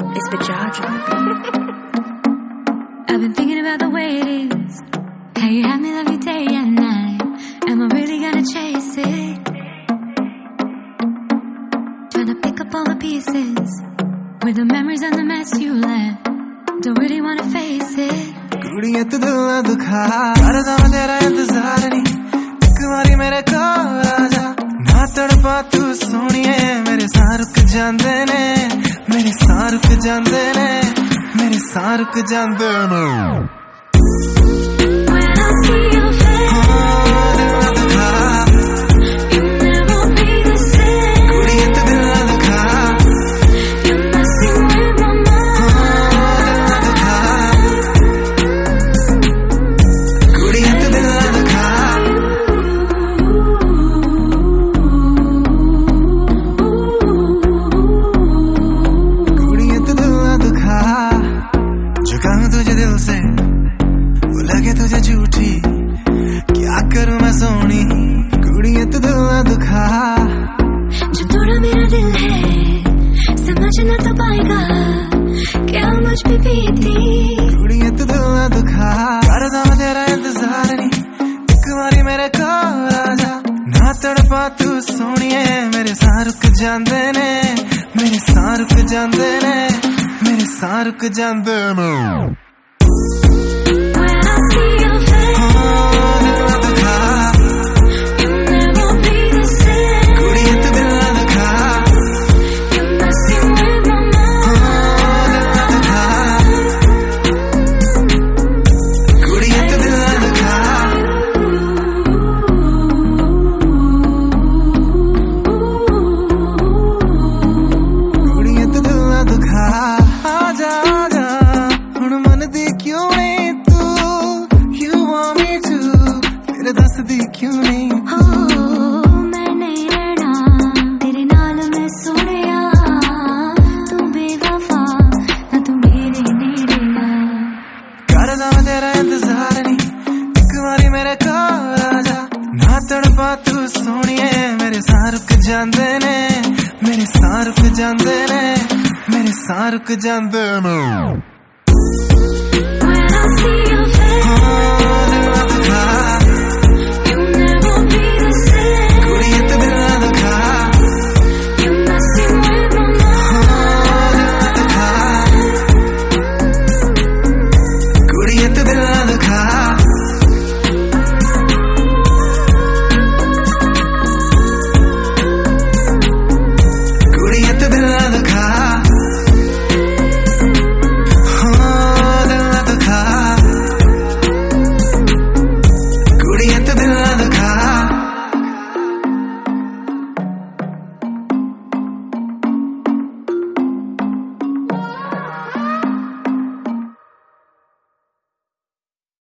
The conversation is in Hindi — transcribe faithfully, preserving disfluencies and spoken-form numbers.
It's Bajaaj on the beat. I've been thinking about the way it is, how you have me every day and night. Am I really gonna chase it? Trying to pick up all the pieces with the memories and the mess you left. Don't really wanna face it. कुड़ियां तू दिल ना दुखा, करदा मैं तेरा इंतजार नी, एक बारी मेरे कोल आजा, ना तड़पा तू सोनिए, मेरे साह रुक जांदे ने, मेरे साह रुक जांदे ने, मेरे साह रुक जांदे ने। When I see your face, हाँ दिल ना दुखा, you never be the same. कुड़ियां तू दिल ना दुखा, You're messing with my mind. हाँ दिल ना दुखा, कुड़ियां तू दिल ना दुखा। कहूँ तुझे दिल से वो लगे तुझे झूठी, क्या करूँ मैं सोनी, कुड़ियां तू दिल ना दुखा। जो तोड़ा मेरा दिल है समझना तो पाएगा, क्या मुझ पे बीती। कुड़ियां तू दिल ना दुखा, करदा मैं तेरा इंतजार नी, एक बारी मेरे कोल आजा, ना तड़पा तू सोनिए, मेरे साह रुक जांदे ने, मेरे साह रुक जांदे ने, मेरे साह रुक जांदे ने। When I see your face, हाँ दिल ना दुखा, you never be the same. कुड़ियां तू दिल ना दुखा, You're messing with my mind. हाँ दिल ना दुखा, कुड़ियां तू दिल ना दुखा। कुड़ियां तू दिल ना दुखा, आजा आजा हुण मन दी क्यों नहीं तू, you want me to, फिर दस दी क्यों नहीं। हो मैं नहीं रहना तेरे नाल मैं सुनिया, तू बेवफा ना तू मेरे नेड़े आ। करदा मैं तेरा इंतजार नी, एक बारी मेरे कोल आजा, ना तड़पा तू सोनिए, मेरे साह रुक जांदे ने, मेरे साह रुक जांदे ने, मेरे साह रुक जांदे ने। When I see your face, हाँ